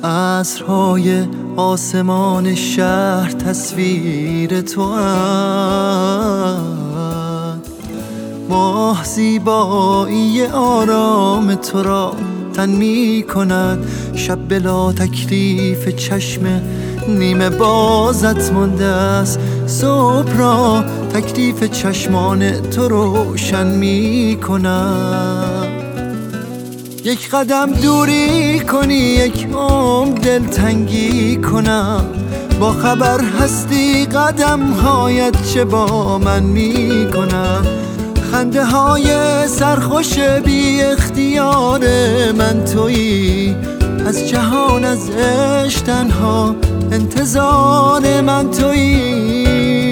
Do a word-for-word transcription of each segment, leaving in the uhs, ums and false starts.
عصرهای آسمان شهر تصویر تو اند، ماه زیبایی آرام تو را تن می کند. شب بلا تکلیف چشم نیمه بازت مانده است، صبح را تکلیف چشمان تو روشن می کند. یک قدم دوری کنی یک عمر دلتنگی کنم، با خبر هستی قدم هایت چه با من می کند. خنده های سرخوش بی اختیار من تویی، از جهان از عشق تنها انتظار من تویی.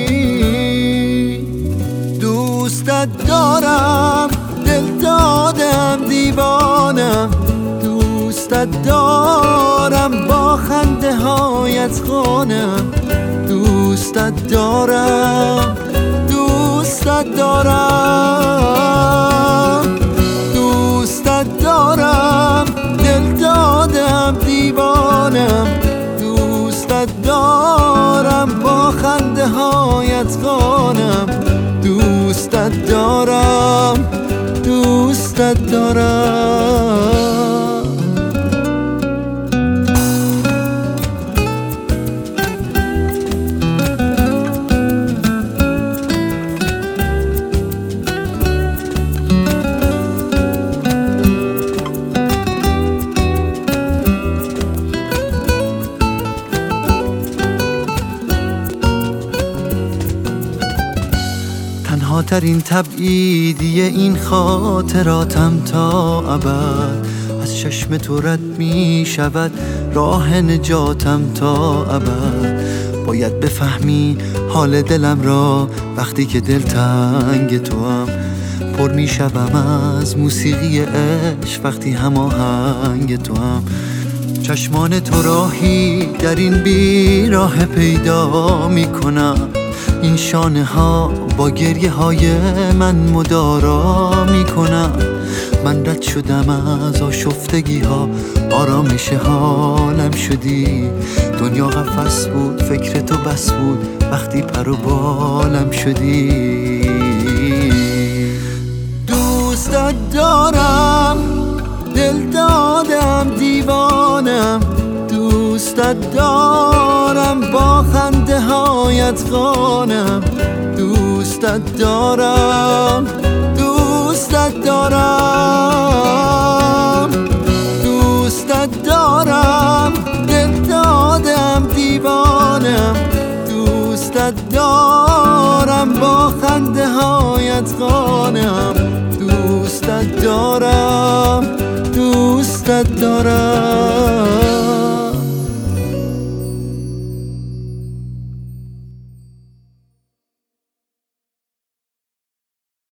دوستت دارم دل دادم دیوانم، دوستت دارم با خنده هایت خانم. دوستت دارم دوستت دارم دوستت دارم دل دادم دیوانم. دوستت دارم با خنده هایت خانم. دوستت دارم دوستت دارم. تنها ترین تبعیدی این خاطراتم تا ابد، از چشم تو رد می شود راه نجاتم تا ابد. باید بفهمی حال دلم را وقتی که دلتنگ تو هم، پر می شوم از موسیقی عشق وقتی هماهنگ تو هم. چشمان تو راهی در این بیراه پیدا می کنم، این شانه ها با گریه های من مدارا می کنم. من رد شدم از آشفتگی ها، آرامش حالم شدی. دنیا قفس بود فکر تو بس بود وقتی پر و بالم شدی. دوستت دارم دل دادم دیوانم، دوستت دارم با خنده هایت خانم. دوستت دارم دوستت دارم دوستت دارم دل دادم دیوانم. دوستت دارم با خنده هایت خانم. دوستت دارم دوستت دارم.